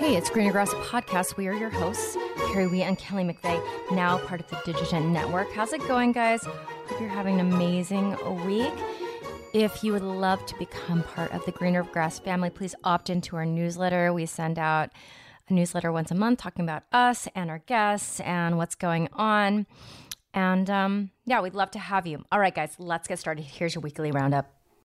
Hey, it's Greener Grass Podcast. We are your hosts, Carrie Wee and Kelly McVeigh, now part of the Digigent Network. How's it going, guys? Hope you're having an amazing week. If you would love to become part of the Greener Grass family, please opt into our newsletter. We send out a newsletter once a month talking about us and our guests and what's going on. And yeah, we'd love to have you. All right, guys, let's get started. Here's your weekly roundup.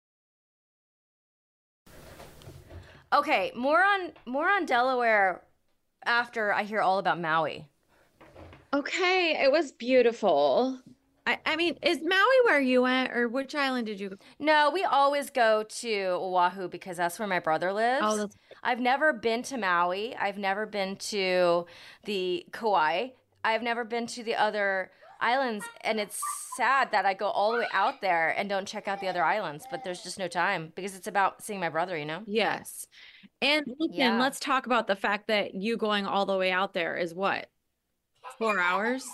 Okay, more on Delaware after I hear all about Maui. Okay, it was beautiful. I mean, is Maui where you went, or which island did you go? No, we always go to Oahu because that's where my brother lives. Oh, that's... I've never been to Maui. I've never been to the Kauai. I've never been to the other islands, and it's sad that I go all the way out there and don't check out the other islands, but there's just no time because it's about seeing my brother, you know? Yes. And listen, let's talk about the fact that you going all the way out there is what? 4 hours?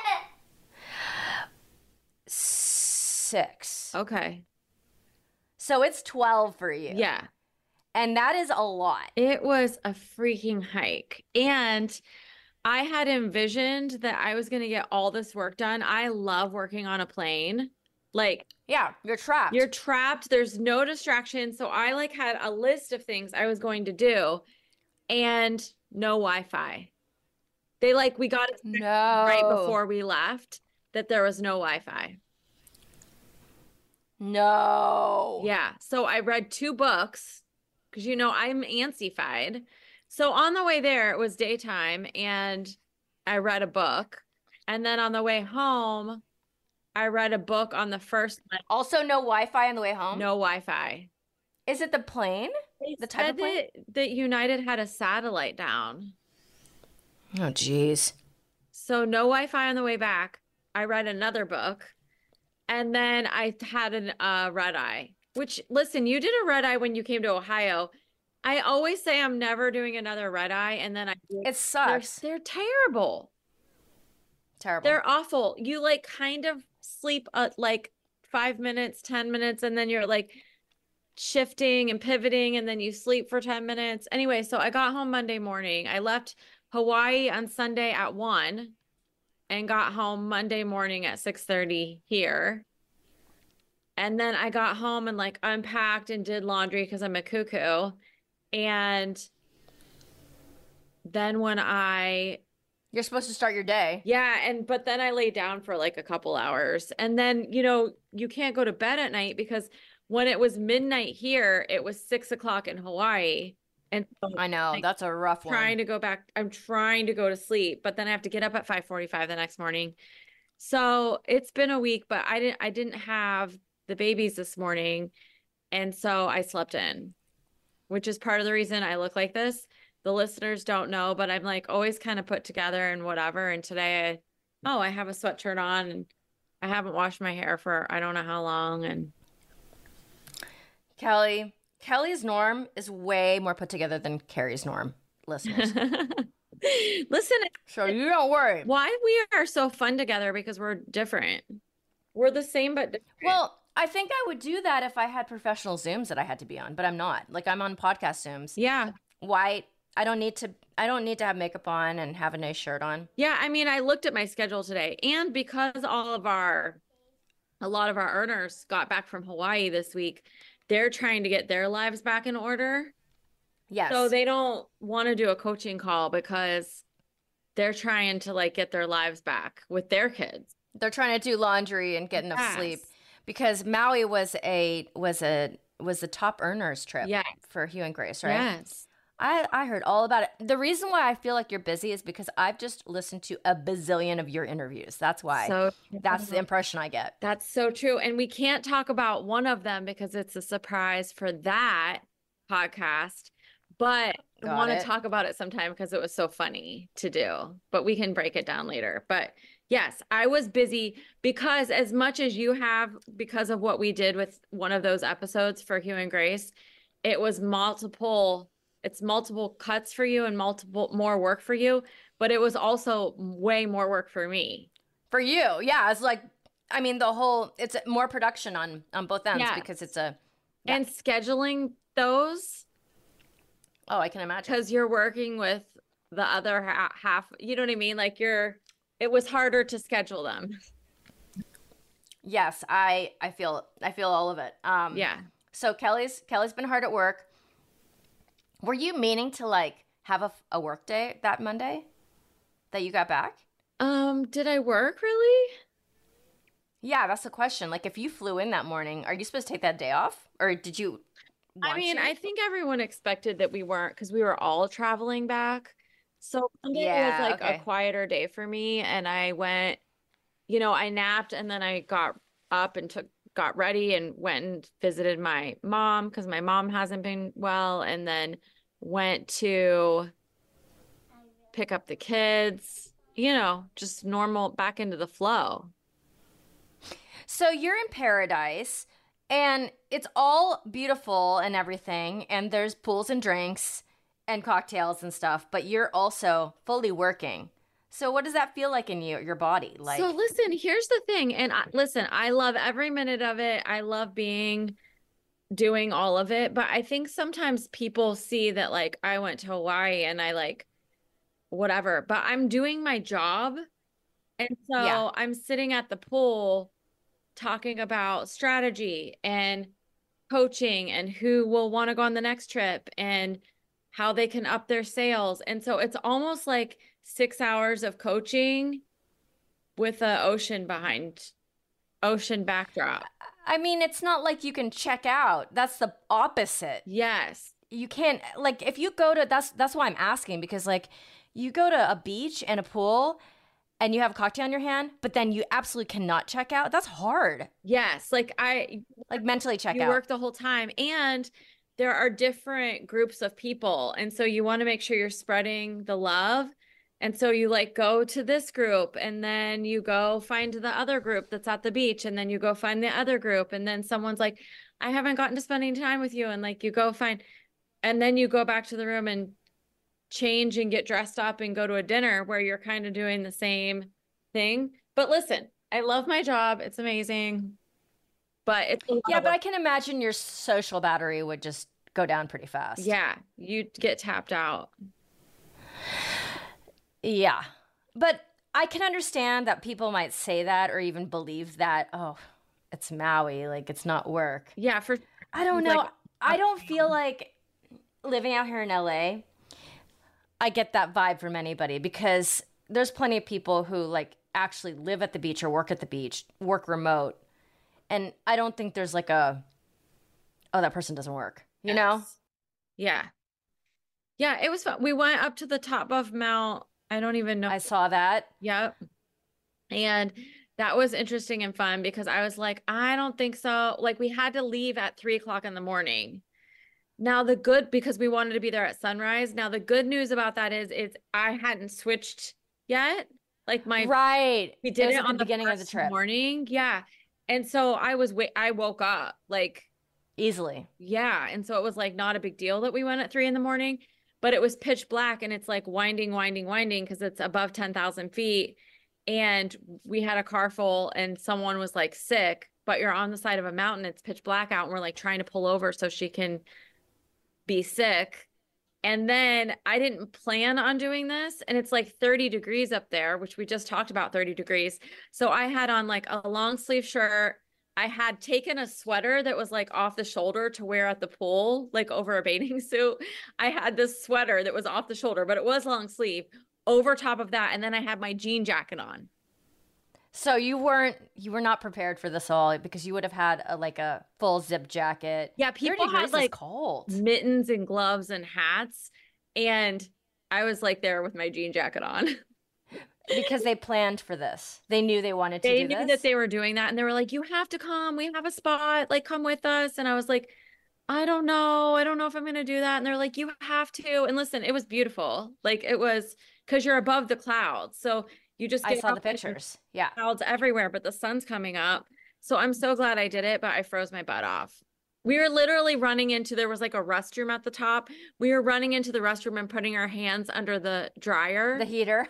6. Okay. So it's 12 for you. Yeah. And that is a lot. It was a freaking hike. And I had envisioned that I was going to get all this work done. I love working on a plane. Like, yeah, you're trapped. You're trapped. There's no distraction. So I had a list of things I was going to do and no Wi-Fi. We got it right before we left that there was no Wi-Fi. No. Yeah. So I read 2 books because, I'm antsy-fied. So on the way there, it was daytime and I read a book. And then on the way home, I read a book on the first one. Also no Wi-Fi on the way home? No Wi-Fi. Is it the plane? The type of plane? That United had a satellite down. Oh, geez. So no Wi-Fi on the way back. I read another book. And then I had a red eye. Which, listen, you did a red eye when you came to Ohio. I always say I'm never doing another red eye, and then I do. It sucks. They're terrible. Terrible. They're awful. You kind of sleep 5 minutes, 10 minutes, and then you're shifting and pivoting, and then you sleep for 10 minutes. Anyway, so I got home Monday morning. I left Hawaii on Sunday at 1 and got home Monday morning at 6:30 here. And then I got home and unpacked and did laundry because I'm a cuckoo. And then you're supposed to start your day. Yeah. But then I laid down for a couple hours. And then, you can't go to bed at night because when it was midnight here, it was 6 o'clock in Hawaii. And so I know that's a rough one. I'm trying to go to sleep, but then I have to get up at 5:45 the next morning. So it's been a week, but I didn't have the babies this morning. And so I slept in, which is part of the reason I look like this. The listeners don't know, but I'm always kind of put together and whatever. And today I have a sweatshirt on and I haven't washed my hair for I don't know how long. And Kelly's norm is way more put together than Carrie's norm, listeners. Listen. So you don't worry. Why we are so fun together because we're different. We're the same, but different. Well, I think I would do that if I had professional Zooms that I had to be on, but I'm not. I'm on podcast Zooms. Yeah. Why? I don't need to have makeup on and have a nice shirt on. Yeah. I mean, I looked at my schedule today, and because a lot of our earners got back from Hawaii this week, they're trying to get their lives back in order. Yes. So they don't want to do a coaching call because they're trying to get their lives back with their kids. They're trying to do laundry and get enough sleep because Maui was the top earners trip for Hugh and Grace, right? Yes. I heard all about it. The reason why I feel like you're busy is because I've just listened to a bazillion of your interviews. That's why. So that's the impression I get. That's so true. And we can't talk about one of them because it's a surprise for that podcast. But I want to talk about it sometime because it was so funny to do. But we can break it down later. But yes, I was busy because as much as you have, because of what we did with one of those episodes for Hugh and Grace, it was multiple cuts for you and multiple more work for you. But it was also way more work for me. For you. Yeah. It's it's more production on both ends because it's a. Yeah. And scheduling those. Oh, I can imagine. Because you're working with the other half, you know what I mean? Like it was harder to schedule them. Yes, I feel all of it. Yeah. So Kelly's been hard at work. Were you meaning to like have a work day that Monday that you got back? Did I work really? Yeah, that's the question. Like if you flew in that morning, are you supposed to take that day off? Or did you I mean, I think everyone expected that we weren't because we were all traveling back. So Monday was like a quieter day for me. And I went, I napped and then I got up and got ready and went and visited my mom because my mom hasn't been well, and then went to pick up the kids, just normal, back into the flow. So you're in paradise and it's all beautiful and everything, and there's pools and drinks and cocktails and stuff, but you're also fully working. So what does that feel like in your body? Like, so listen, here's the thing. And listen, I love every minute of it. I love doing all of it. But I think sometimes people see that like I went to Hawaii and I like whatever, but I'm doing my job. And so I'm sitting at the pool talking about strategy and coaching and who will want to go on the next trip and how they can up their sales. And so it's almost like 6 hours of coaching with an ocean backdrop. I mean, it's not like you can check out. That's the opposite. Yes. You can't, like, if you go to, that's why I'm asking, because like you go to a beach and a pool and you have a cocktail in your hand, but then you absolutely cannot check out. That's hard. Yes. Like mentally check out. You work the whole time, and there are different groups of people. And so you want to make sure you're spreading the love. And so you like go to this group and then you go find the other group that's at the beach, and then you go find the other group. And then someone's like, I haven't gotten to spending time with you. And like, you go find, and then you go back to the room and change and get dressed up and go to a dinner where you're kind of doing the same thing. But listen, I love my job. It's amazing. But it's but I can imagine your social battery would just go down pretty fast. Yeah, you get tapped out. Yeah. But I can understand that people might say that or even believe that, oh, it's Maui, like it's not work. Yeah, I don't know. Like, I don't feel like living out here in LA, I get that vibe from anybody, because there's plenty of people who like actually live at the beach or work at the beach, work remote. And I don't think there's like that person doesn't work, you know? Yeah. Yeah, it was fun. We went up to the top of Mount, I don't even know. I saw that. Yep. And that was interesting and fun because I was like, I don't think so. Like we had to leave at 3:00 in the morning. Now because we wanted to be there at sunrise. Now the good news about that is I hadn't switched yet. Like we did it on the beginning of the trip morning. Yeah. And so I woke up like easily. Yeah. And so it was like not a big deal that we went at 3 a.m, but it was pitch black and it's like winding because it's above 10,000 feet. And we had a car full and someone was like sick, but you're on the side of a mountain. It's pitch black out and we're like trying to pull over so she can be sick. And then I didn't plan on doing this. And it's like 30 degrees up there, which we just talked about 30 degrees. So I had on like a long sleeve shirt. I had taken a sweater that was like off the shoulder to wear at the pool, like over a bathing suit. I had this sweater that was off the shoulder, but it was long sleeve over top of that. And then I had my jean jacket on. So you were not prepared for this all, because you would have had a full zip jacket. Yeah, people had like cold mittens and gloves and hats, and I was like there with my jean jacket on. Because they planned for this. They knew they wanted to do this. They knew that they were doing that, and they were like, "You have to come. We have a spot. Like, come with us." And I was like, "I don't know. I don't know if I'm going to do that." And they're like, "You have to." And listen, it was beautiful. Like it was because you're above the clouds, so. You just I saw the pictures. Yeah. Clouds everywhere, but the sun's coming up. So I'm so glad I did it, but I froze my butt off. We were literally there was like a restroom at the top. We were running into the restroom and putting our hands under the dryer. The heater.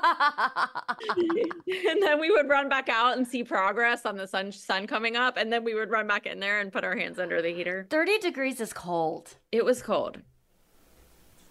And then we would run back out and see progress on the sun coming up. And then we would run back in there and put our hands under the heater. 30 degrees is cold. It was cold.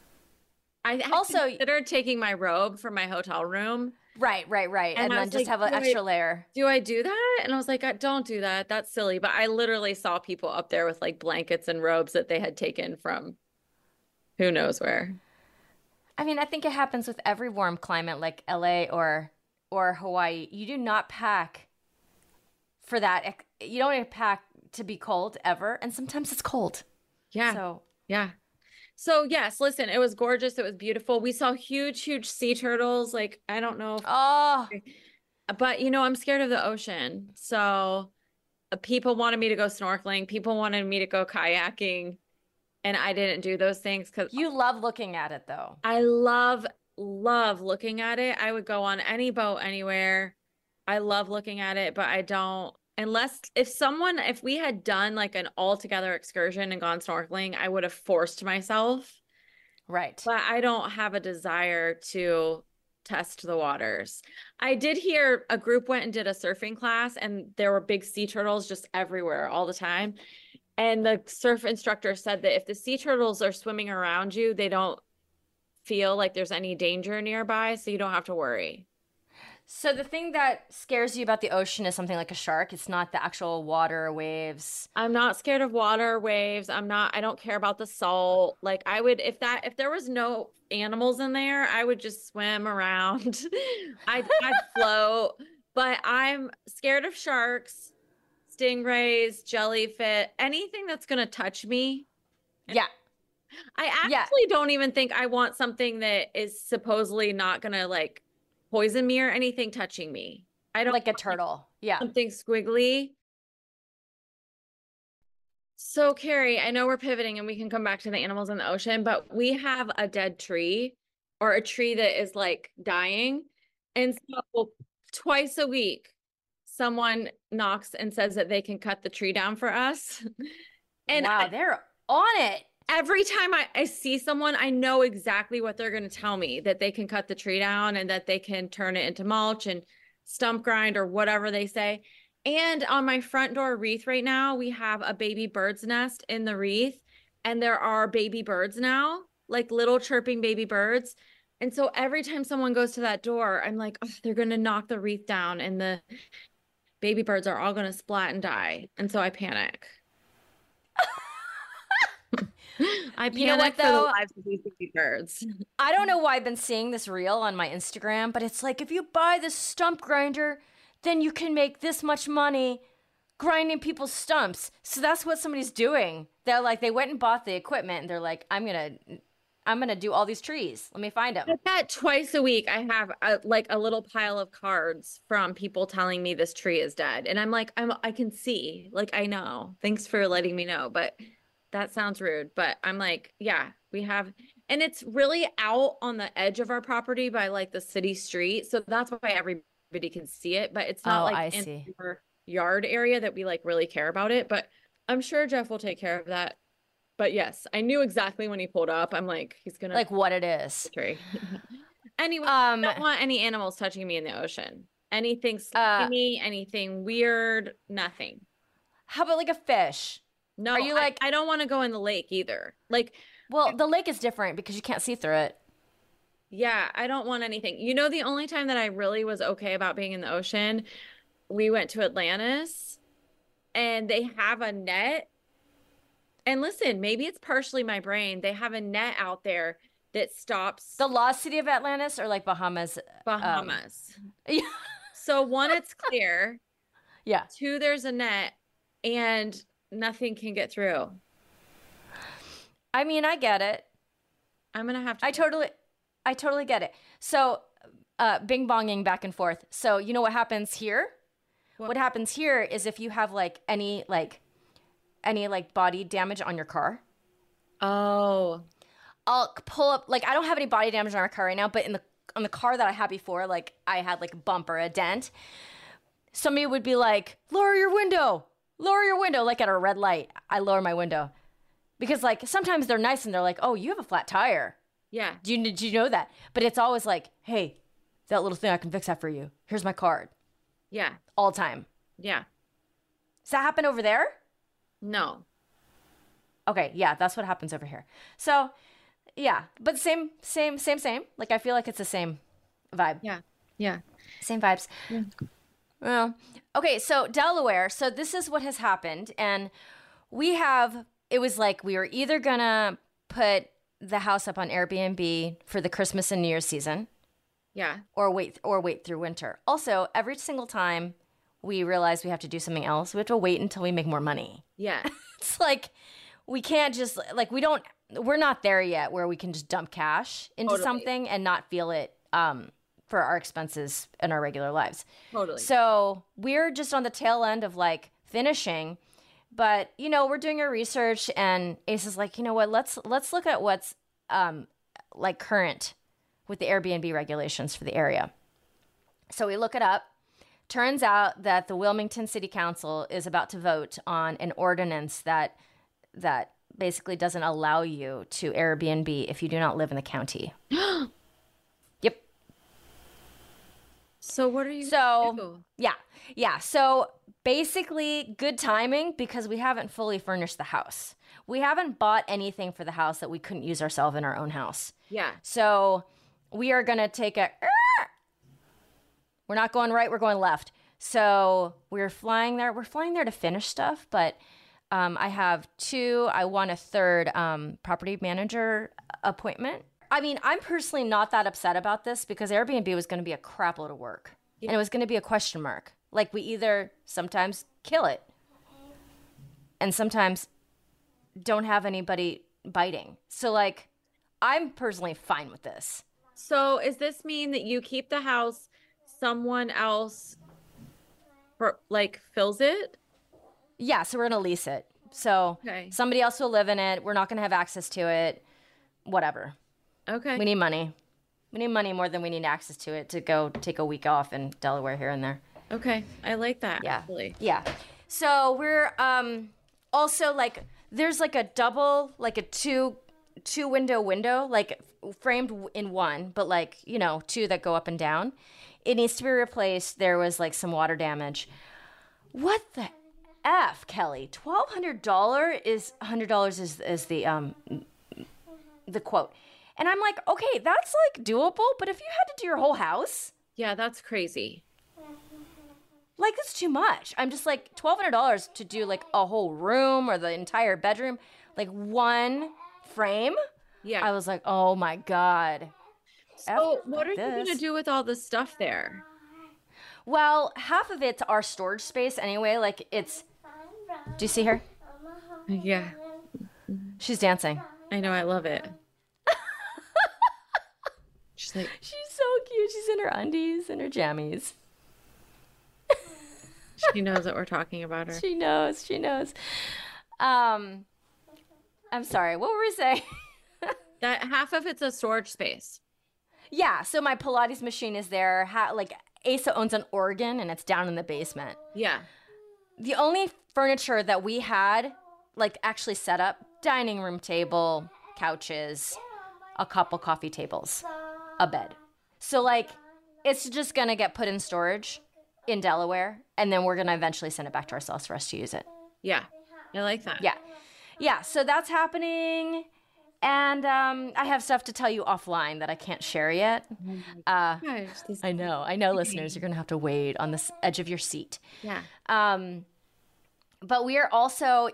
I had Also, considered taking my robe from my hotel room. right. And I then was just like, have an extra layer. do I do that? And I was like, don't do that. That's silly. But I literally saw people up there with like blankets and robes that they had taken from who knows where. I mean, I think it happens with every warm climate like LA or Hawaii. You do not pack for that. You don't pack to be cold ever, and sometimes it's cold. Yeah. So, yeah. So yes, listen, it was gorgeous. It was beautiful. We saw huge sea turtles. Like, I don't know oh, but I'm scared of the ocean. So people wanted me to go snorkeling. People wanted me to go kayaking. And I didn't do those things because you love looking at it though. I love looking at it. I would go on any boat anywhere. I love looking at it, but I don't unless if we had done like an all together excursion and gone snorkeling, I would have forced myself. Right. But I don't have a desire to test the waters. I did hear a group went and did a surfing class and there were big sea turtles just everywhere all the time. And the surf instructor said that if the sea turtles are swimming around you, they don't feel like there's any danger nearby, so you don't have to worry. So the thing that scares you about the ocean is something like a shark. It's not the actual water waves. I'm not scared of water waves. I don't care about the salt. Like if there was no animals in there, I would just swim around. I'd float, but I'm scared of sharks, stingrays, jellyfish, anything that's going to touch me. Yeah. I actually don't even think I want something that is supposedly not going to like poison me or anything touching me. I don't like a turtle. Yeah. Something squiggly. So Carrie, I know we're pivoting and we can come back to the animals in the ocean, but we have a dead tree or a tree that is like dying. And so twice a week, someone knocks and says that they can cut the tree down for us. And wow, they're on it. Every time I see someone, I know exactly what they're going to tell me, that they can cut the tree down and that they can turn it into mulch and stump grind or whatever they say. And on my front door wreath right now, we have a baby bird's nest in the wreath. And there are baby birds now, like little chirping baby birds. And so every time someone goes to that door, I'm like, oh, they're going to knock the wreath down and the baby birds are all going to splat and die. And so I panic. I panic for the lives of these baby birds. I don't know why I've been seeing this reel on my Instagram, but it's like, if you buy this stump grinder, then you can make this much money grinding people's stumps. So that's what somebody's doing. They're like, they went and bought the equipment and they're like, I'm gonna do all these trees. Let me find them. I bet twice a week I have a little pile of cards from people telling me this tree is dead. And I'm like, I can see, like, I know. Thanks for letting me know. But that sounds rude, but I'm like, yeah, we have, and it's really out on the edge of our property by like the city street. So that's why everybody can see it, but it's not like in our yard area that we like really care about it. But I'm sure Jeff will take care of that. But yes, I knew exactly when he pulled up. I'm like, he's gonna like what it is. Tree. Anyway, I don't want any animals touching me in the ocean. Anything slimy, anything weird, nothing. How about like a fish? No, are you like, I don't want to go in the lake either. Like, well, the lake is different because you can't see through it. Yeah, I don't want anything. The only time that I really was okay about being in the ocean, we went to Atlantis and they have a net. And listen, maybe it's partially my brain. They have a net out there that stops. The lost city of Atlantis or like Bahamas? Bahamas. So one, it's clear. Yeah. Two, there's a net and nothing can get through. I mean, I get it. I'm going to have to. I totally get it. So, bing bonging back and forth. So, you know what happens here? What happens here is if you have like any body damage on your car. Oh. I'll pull up, like, I don't have any body damage on our car right now, but on the car that I had before, like, I had like a bump or a dent. Somebody would be like, lower your window, like at a red light. I lower my window because like sometimes they're nice and they're like, oh, you have a flat tire. Yeah. Did you know that? But it's always like, hey, that little thing, I can fix that for you. Here's my card. Yeah. All the time. Yeah. Does that happen over there? No. Okay. Yeah. That's what happens over here. So Yeah, but same. Like I feel like it's the same vibe. Yeah. Yeah. Same vibes. Yeah. Well, okay, so Delaware. So this is what has happened, and it was like we were either gonna put the house up on Airbnb for the Christmas and New Year's season, Yeah. or wait through winter. Also, every single time we realize we have to do something else, we have to wait until we make more money. Yeah. It's like we can't just like we're not there yet where we can just dump cash into something and not feel it for our expenses in our regular lives. Totally. So we're just on the tail end of like finishing, but we're doing our research, and Ace is like, you know what, let's look at what's like current with the Airbnb regulations for the area. So we look it up. Turns out that the Wilmington City Council is about to vote on an ordinance that basically doesn't allow you to Airbnb if you do not live in the county. Yep. So what are you gonna do? Yeah. So basically, good timing because we haven't fully furnished the house. We haven't bought anything for the house that we couldn't use ourselves in our own house. Yeah. So we are going to take we're not going right, we're going left. So we're flying there. We're flying there to finish stuff, but I want a third property manager appointment. I mean, I'm personally not that upset about this because Airbnb was going to be a crap load of work. Yeah. And it was going to be a question mark. Like we either sometimes kill it and sometimes don't have anybody biting. So like, I'm personally fine with this. So does this mean that you keep the house, someone else fills it? Yeah, so we're going to lease it. So somebody else will live in it. We're not going to have access to it. Whatever. Okay. We need money. We need money more than we need access to it to go take a week off in Delaware here and there. Okay. I like that. Yeah. Actually. Yeah. So we're also like there's like a double, like a two window, like framed in one, but like, two that go up and down. It needs to be replaced. There was like some water damage. What the F, Kelly? $1,200 is the quote. And I'm like, okay, that's like doable, but if you had to do your whole house, yeah, that's crazy. Like that's too much. I'm just like $1,200 to do like a whole room or the entire bedroom, like one frame. Yeah. I was like, oh my God. So what are you going to do with all the stuff there? Well, half of it's our storage space anyway. Like do you see her? Yeah. She's dancing. I know. I love it. She's so cute. She's in her undies and her jammies. She knows that we're talking about her. She knows. I'm sorry. What were we saying? That half of it's a storage space. Yeah. So my Pilates machine is there. Asa owns an organ and it's down in the basement. Yeah. The only furniture that we had, like actually set up, dining room table, couches, a couple coffee tables, a bed. So like, it's just going to get put in storage in Delaware, and then we're going to eventually send it back to ourselves for us to use it. Yeah. I like that. Yeah. Yeah. So that's happening. And I have stuff to tell you offline that I can't share yet. I know, listeners, you're going to have to wait on the edge of your seat. Yeah. But we are also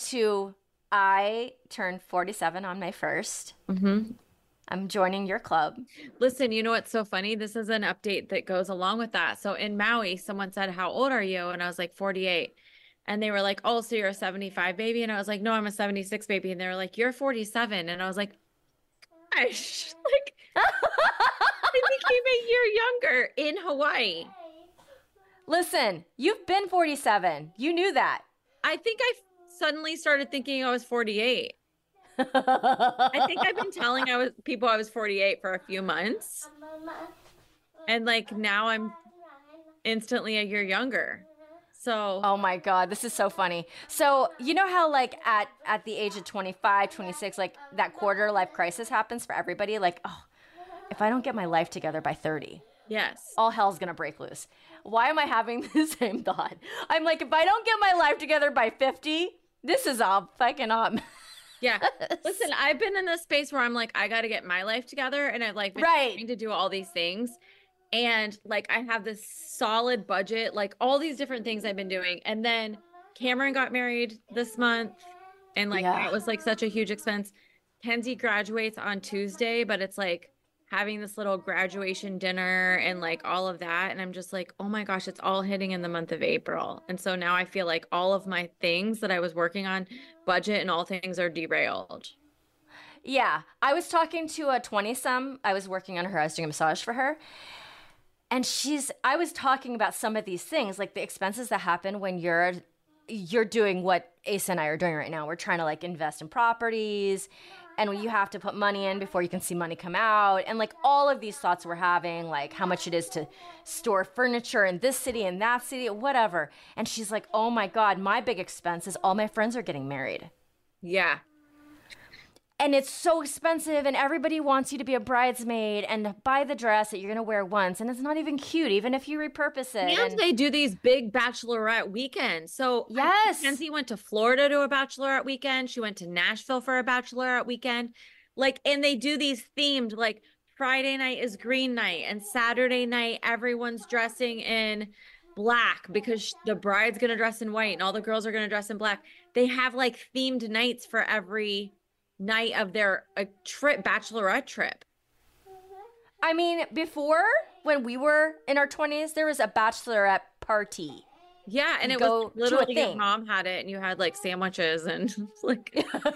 I turned 47 on May 1st. Mm-hmm. I'm joining your club. Listen, you know what's so funny? This is an update that goes along with that. So in Maui, someone said, how old are you? And I was like, 48. And they were like, oh, so you're a 75 baby? And I was like, no, I'm a 76 baby. And they were like, you're 47. And I was like, gosh, like, I became a year younger in Hawaii. Listen, you've been 47. You knew that. I think I suddenly started thinking I was 48. I think I've been telling people I was 48 for a few months. And like now I'm instantly a year younger. So, oh my God, this is so funny. So, you know how like at the age of 25, 26, like that quarter life crisis happens for everybody? Like, oh, if I don't get my life together by 30, yes, all hell's going to break loose. Why am I having the same thought? I'm like, if I don't get my life together by 50, this is all fucking up. Yeah. Listen, I've been in this space where I'm like, I got to get my life together. And I've like been trying to do all these things. And like, I have this solid budget, like all these different things I've been doing. And then Cameron got married this month. And like, that was like such a huge expense. Kenzie graduates on Tuesday, but it's like having this little graduation dinner and like all of that. And I'm just like, oh my gosh, it's all hitting in the month of April. And so now I feel like all of my things that I was working on, budget and all things, are derailed. Yeah. I was talking to a 20-some. I was working on her. I was doing a massage for her. And I was talking about some of these things, like the expenses that happen when you're doing what Asa and I are doing right now. We're trying to like invest in properties, and you have to put money in before you can see money come out. And like all of these thoughts we're having, like how much it is to store furniture in this city and that city, whatever. And she's like, oh my God, my big expense is all my friends are getting married. Yeah. And it's so expensive, and everybody wants you to be a bridesmaid and buy the dress that you're going to wear once. And it's not even cute, even if you repurpose it. And they do these big bachelorette weekends. So yes, Kenzie went to Florida to a bachelorette weekend. She went to Nashville for a bachelorette weekend. Like, and they do these themed, like Friday night is green night, and Saturday night, everyone's dressing in black because the bride's going to dress in white and all the girls are going to dress in black. They have like themed nights for every night of their bachelorette trip. I mean, before, when we were in our 20s, there was a bachelorette party. Yeah, and it was literally your mom had it, and you had like sandwiches and like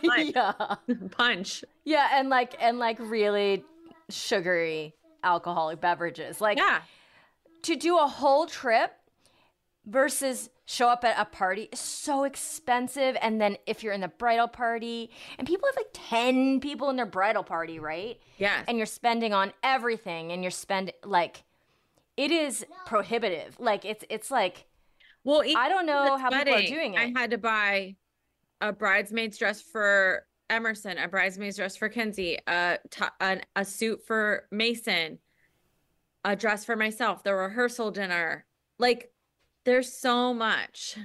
punch. Yeah, and like really sugary alcoholic beverages. Like, to do a whole trip versus show up at a party is so expensive. And then if you're in the bridal party, and people have like 10 people in their bridal party, right? Yeah. And you're spending on everything, and you're spending like, it is prohibitive. Like it's like, well, I don't know how people are doing it. I had to buy a bridesmaid's dress for Emerson, a bridesmaid's dress for Kenzie, a suit for Mason, a dress for myself, the rehearsal dinner. Like, there's so much.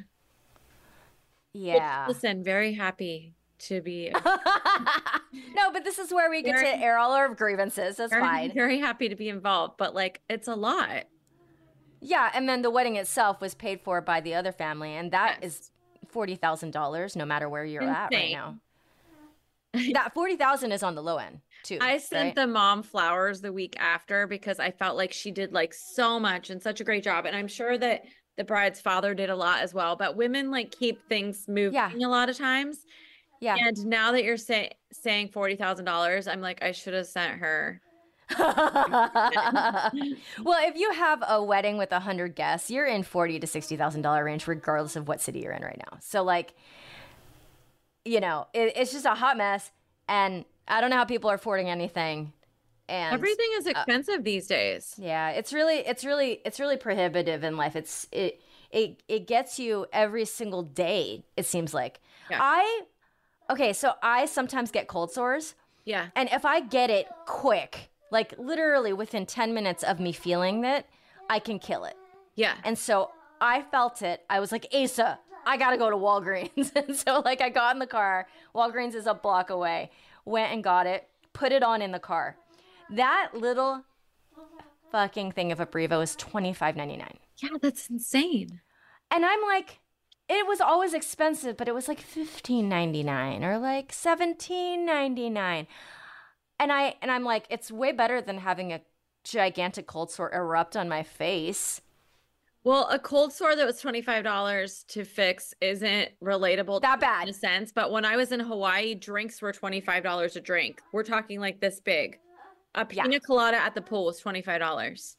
Yeah. But listen, very happy to be. No, but this is where we get to air all our grievances. That's fine. Very happy to be involved, but like, it's a lot. Yeah, and then the wedding itself was paid for by the other family, and that is $40,000 no matter where you're at right now. That $40,000 is on the low end too. I sent the mom flowers the week after because I felt like she did like so much and such a great job, and I'm sure that the bride's father did a lot as well, but women like keep things moving a lot of times. Yeah. And now that you're saying $40,000, I'm like, I should have sent her. Well, if you have a wedding with 100 guests, you're in $40,000 to $60,000 range, regardless of what city you're in right now. So like, you know, it's just a hot mess, and I don't know how people are affording anything. And everything is expensive these days. Yeah, it's really prohibitive in life. It gets you every single day, it seems like. Yeah. So I sometimes get cold sores. Yeah. And if I get it quick, like literally within 10 minutes of me feeling it, I can kill it. Yeah. And so I felt it. I was like, Asa, I got to go to Walgreens. And so like I got in the car. Walgreens is a block away. Went and got it. Put it on in the car. That little fucking thing of a Breva was $25.99. Yeah, that's insane. And I'm like, it was always expensive, but it was like $15.99 or like $17.99. And I'm like, it's way better than having a gigantic cold sore erupt on my face. Well, a cold sore that was $25 to fix isn't relatable that bad in a sense. But when I was in Hawaii, drinks were $25 a drink. We're talking like this big. A pina colada at the pool was $25.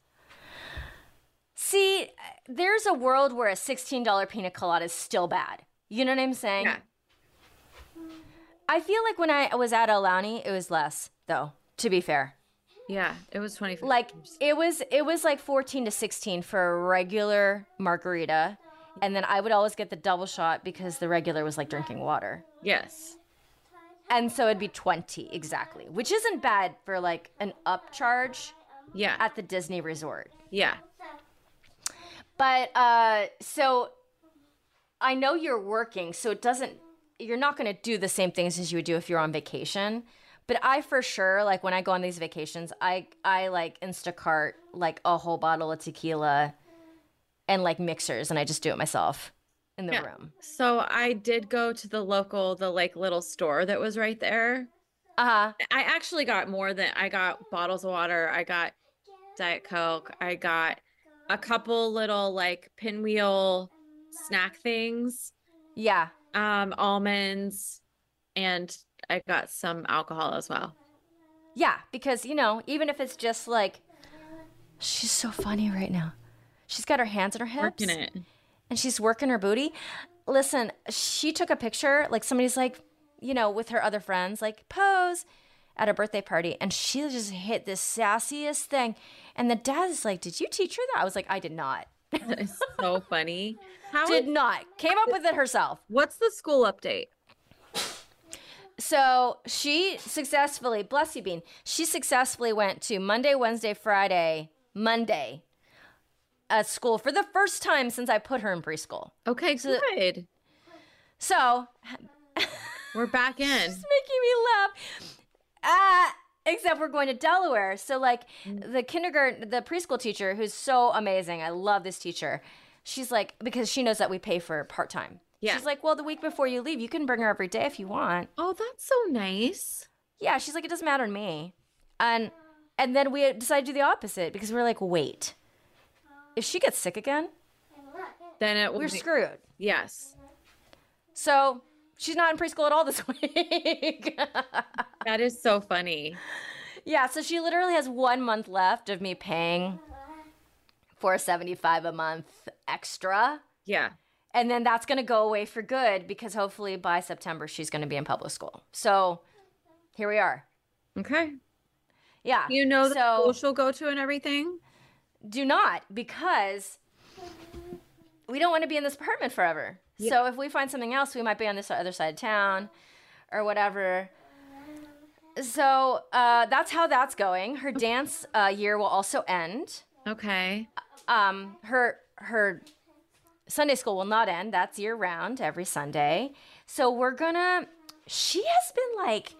See, there's a world where a $16 pina colada is still bad. You know what I'm saying? Yeah. I feel like when I was at Aulani, it was less, though, to be fair. Yeah, it was $25. Like, it was like 14 to 16 for a regular margarita. And then I would always get the double shot because the regular was like drinking water. Yes. And so it'd be 20 exactly, which isn't bad for like an upcharge at the Disney resort. Yeah. But so I know you're working, so it doesn't you're not going to do the same things as you would do if you're on vacation. But I for sure, like when I go on these vacations, I like Instacart like a whole bottle of tequila and like mixers, and I just do it myself in the room. So I did go to the like little store that was right there. Uh-huh. I actually got I got bottles of water. I got Diet Coke. I got a couple little like pinwheel snack things. Yeah. Almonds, and I got some alcohol as well. Yeah, because, you know, even if it's just like, she's so funny right now. She's got her hands on her hips. Working it. And she's working her booty. Listen, she took a picture, like somebody's like, you know, with her other friends, like pose at a birthday party. And she just hit this sassiest thing. And the dad is like, did you teach her that? I was like, I did not. It's so funny. Did not. Came up with it herself. What's the school update? So she successfully, bless you, Bean, she successfully went to Monday, Wednesday, Friday, Monday at school for the first time since I put her in preschool. Okay, good. So we're back in. It's making me laugh. Except we're going to Delaware. So like the preschool teacher, who's so amazing. I love this teacher. She's like, because she knows that we pay for part-time. Yeah. She's like, well, the week before you leave, you can bring her every day if you want. Oh, that's so nice. Yeah, she's like, it doesn't matter to me. And then we decided to do the opposite because we were like, wait, if she gets sick again, then we're screwed. Yes. So she's not in preschool at all this week. That is so funny. Yeah, so she literally has 1 month left of me paying $475 a month extra. Yeah. And then that's going to go away for good because hopefully by September she's going to be in public school. So here we are. Okay. Yeah. You know the school she'll go to and everything? Do not, because we don't want to be in this apartment forever. Yeah. So if we find something else, we might be on this other side of town or whatever. So that's how that's going. Her dance year will also end. Okay. Her Sunday school will not end. That's year round, every Sunday. So she has been like,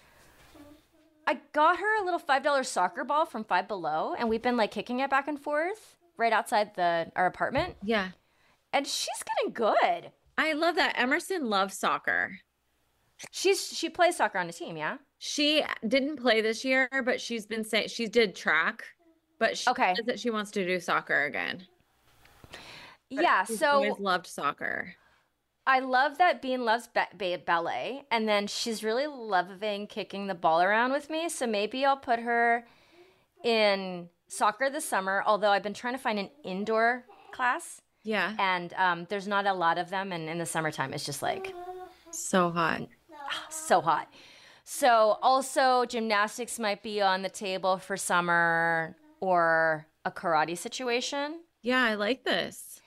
I got her a little $5 soccer ball from Five Below, and we've been like kicking it back and forth right outside our apartment. Yeah. And she's getting good. I love that. Emerson loves soccer. She plays soccer on the team, yeah? She didn't play this year, but she's been saying she did track, but she says that she wants to do soccer again. But yeah, she's so always loved soccer. I love that Bean loves ballet, and then she's really loving kicking the ball around with me. So maybe I'll put her in soccer this summer, although I've been trying to find an indoor class. Yeah. And there's not a lot of them, and in the summertime it's just like so hot. So hot. So also gymnastics might be on the table for summer, or a karate situation. Yeah, I like this.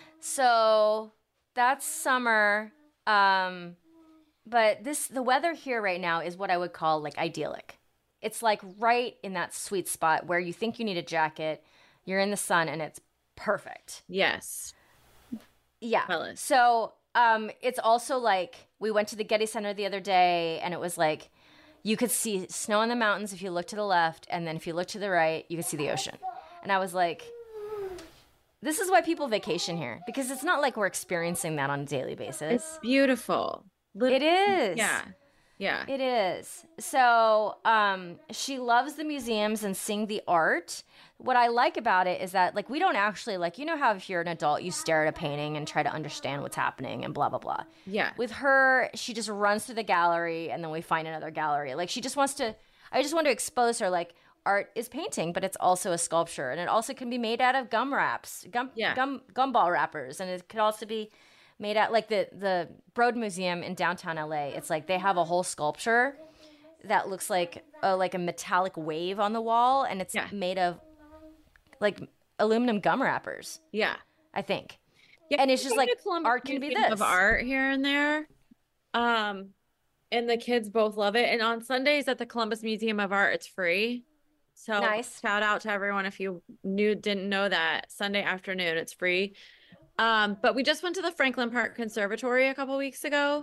So that's summer. But the weather here right now is what I would call like idyllic. It's like right in that sweet spot where you think you need a jacket, you're in the sun, and it's perfect. Yes. Yeah. So it's also like we went to the Getty Center the other day, and it was like you could see snow in the mountains if you look to the left, and then if you look to the right, you could see the ocean. And I was like, this is why people vacation here, because it's not like we're experiencing that on a daily basis. It's beautiful. It is. Yeah. Yeah. It is. So she loves the museums and seeing the art. What I like about it is that, like, we don't actually, like, you know how if you're an adult, you stare at a painting and try to understand what's happening and blah, blah, blah. Yeah. With her, she just runs through the gallery, and then we find another gallery. Like, I just want to expose her, like, art is painting, but it's also a sculpture, and it also can be made out of gum wraps, gumball wrappers, and it could also be made out, like the Broad Museum in downtown LA. It's like they have a whole sculpture that looks like a metallic wave on the wall, and it's made of like aluminum gum wrappers. Yeah, I think. Yeah, and it's just like art can be this of art here and there. And the kids both love it. And on Sundays at the Columbus Museum of Art, it's free. So nice. Shout out to everyone if you didn't know that. Sunday afternoon, it's free. But we just went to the Franklin Park Conservatory a couple weeks ago,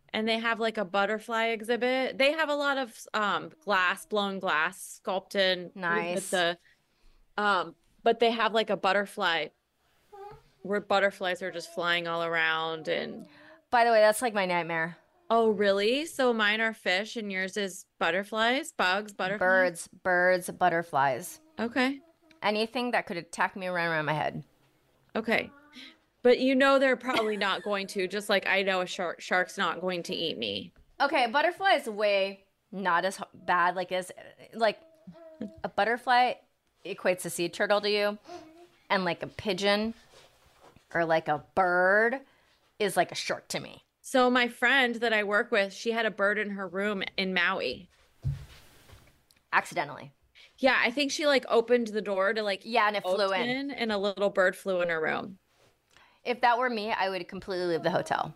and they have like a butterfly exhibit. They have a lot of blown glass sculpted Nice. with the but they have like a butterfly where butterflies are just flying all around. And By the way, that's like my nightmare. oh, really? So mine are fish and yours is butterflies, bugs, butterflies? Birds, butterflies. Okay. Anything that could attack me around my head. Okay. But you know they're probably not going to, just like I know a shark's not going to eat me. Okay, a butterfly is way not as bad. Like a butterfly equates a sea turtle to you, and like a pigeon or like a bird is like a shark to me. So my friend that I work with, she had a bird in her room in Maui. Accidentally. Yeah, I think she like opened the door to like and it flew in, and a little bird flew in her room. If that were me, I would completely leave the hotel.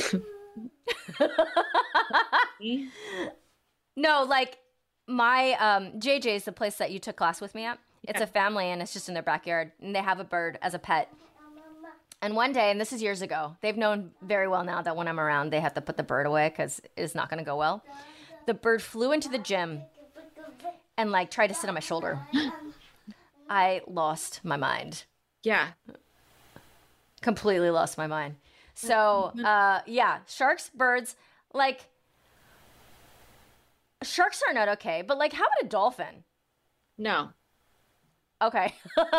No, like my JJ's the place that you took class with me at. It's a family and it's just in their backyard and they have a bird as a pet. And one day, and this is years ago, they've known very well now that when I'm around, they have to put the bird away because it's not going to go well. The bird flew into the gym and like tried to sit on my shoulder. I lost my mind. Yeah. Completely lost my mind. So, yeah, sharks, birds, like, sharks are not okay, but like, how about a dolphin? No. Okay.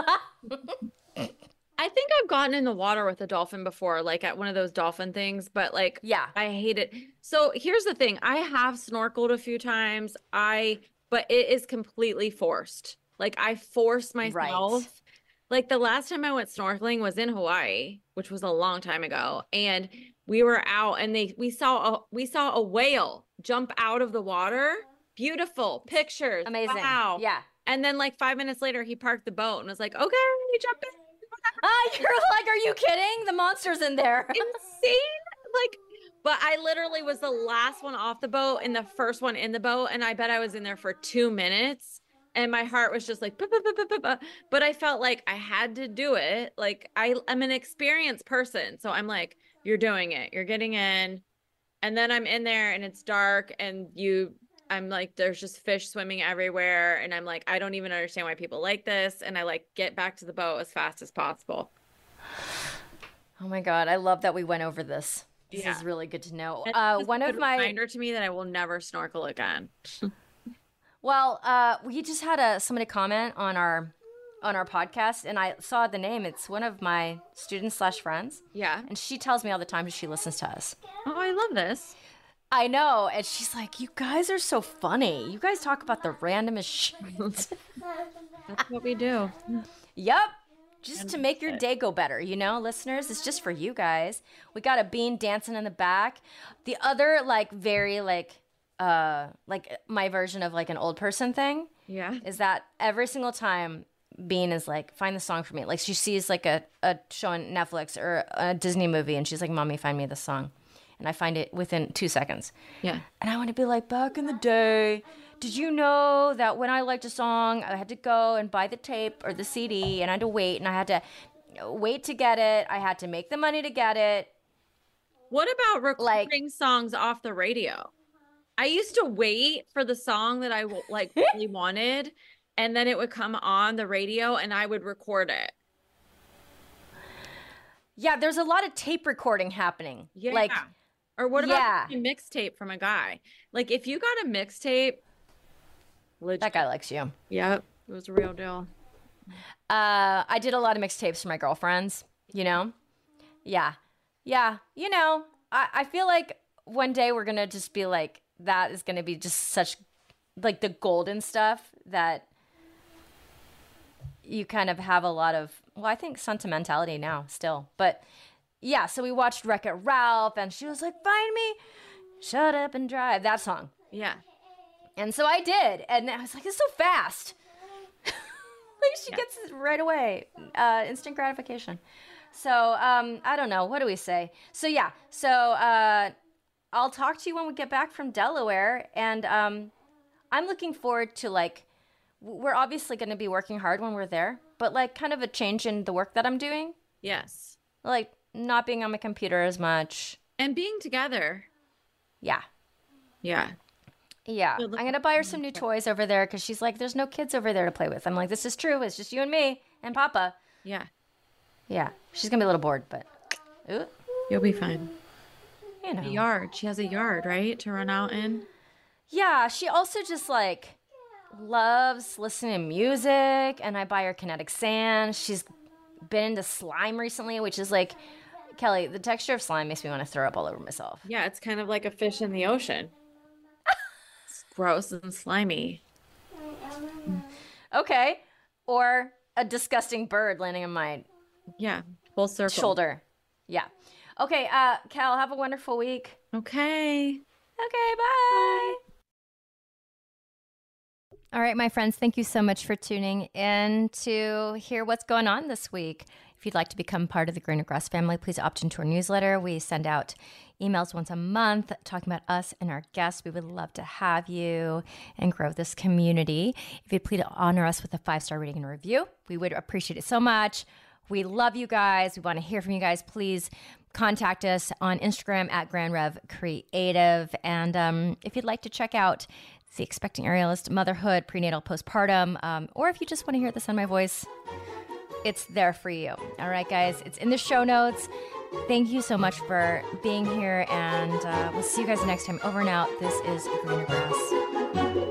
I think I've gotten in the water with a dolphin before, like at one of those dolphin things, but like, Yeah. I hate it. So here's the thing. I have snorkeled a few times. But it is completely forced. Like I force myself. Right. Like the last time I went snorkeling was in Hawaii, which was a long time ago. And we were out and we saw a whale jump out of the water. Beautiful pictures. Amazing. Wow. Yeah. And then like 5 minutes later, he parked the boat and was like, okay, jump in. You're like, are you kidding? The monster's in there. Insane. Like, but I literally was the last one off the boat and the first one in the boat. And I bet I was in there for 2 minutes. And my heart was just like, bah, bah, bah, bah, bah, bah. But I felt like I had to do it. Like I'm an experienced person. So I'm like, you're doing it. You're getting in. And then I'm in there and it's dark and I'm like, there's just fish swimming everywhere. And I'm like, I don't even understand why people like this. And I like get back to the boat as fast as possible. Oh my God. I love that we went over this. This is really good to know. One of my reminder to me that I will never snorkel again. Well, we just had somebody comment on our podcast, and I saw the name. It's one of my students/friends. Yeah. And she tells me all the time she listens to us. Oh, I love this. I know. And she's like, you guys are so funny. You guys talk about the randomest shit. That's what we do. Yep. Just to make your day go better, you know, listeners. It's just for you guys. We got a Bean dancing in the back. The other, like, very, like my version of, like, an old person thing. Yeah. Is that every single time Bean is like, find the song for me. Like, she sees, like, a show on Netflix or a Disney movie, and she's like, Mommy, find me the song. And I find it within 2 seconds. Yeah. And I want to be like, back in the day, did you know that when I liked a song, I had to go and buy the tape or the CD, and I had to wait, and I had to wait to get it. I had to make the money to get it. What about recording songs off the radio? I used to wait for the song that I like really wanted, and then it would come on the radio, and I would record it. Yeah, there's a lot of tape recording happening. Yeah. Like, or what about a mixtape from a guy? Like, if you got a mixtape, legit. That guy likes you. Yep, it was a real deal. I did a lot of mixtapes for my girlfriends, you know? Yeah. You know, I feel like one day we're going to just be like, that is going to be just such, like, the golden stuff that you kind of have a lot of, well, I think sentimentality now still. But, yeah, so we watched Wreck-It Ralph, and she was like, find me, Shut Up and Drive, that song. Yeah. And so I did, and I was like, it's so fast. Like, she gets it right away. Instant gratification. So, I don't know. What do we say? So, yeah. So, I'll talk to you when we get back from Delaware. And I'm looking forward to, like, we're obviously going to be working hard when we're there. But, like, kind of a change in the work that I'm doing. Yes. Like, not being on my computer as much. And being together. Yeah. Yeah. Yeah. I'm going to buy her some new toys over there because she's like, there's no kids over there to play with. I'm like, this is true. It's just you and me and Papa. Yeah. Yeah. She's going to be a little bored, but you'll be fine. You know. A yard. She has a yard, right? To run out in. Yeah. She also just like loves listening to music, and I buy her kinetic sand. She's been into slime recently, which is like, Kelly, the texture of slime makes me want to throw up all over myself. Yeah, it's kind of like a fish in the ocean. It's gross and slimy. Okay. Or a disgusting bird landing on my full circle shoulder. Yeah. Okay, Cal, have a wonderful week. Okay, bye. All right, my friends, thank you so much for tuning in to hear what's going on this week. If you'd like to become part of the Greener Grass family, please opt into our newsletter. We send out emails once a month talking about us and our guests. We would love to have you and grow this community. If you'd please honor us with a 5-star rating and review, we would appreciate it so much. We love you guys. We want to hear from you guys. Please contact us on Instagram at GrandRevCreative. And if you'd like to check out The Expecting Aerialist, Motherhood, Prenatal, Postpartum, or if you just want to hear the sound of my voice, it's there for you. All right, guys, it's in the show notes. Thank you so much for being here, and we'll see you guys next time. Over and out. This is Greener Grass.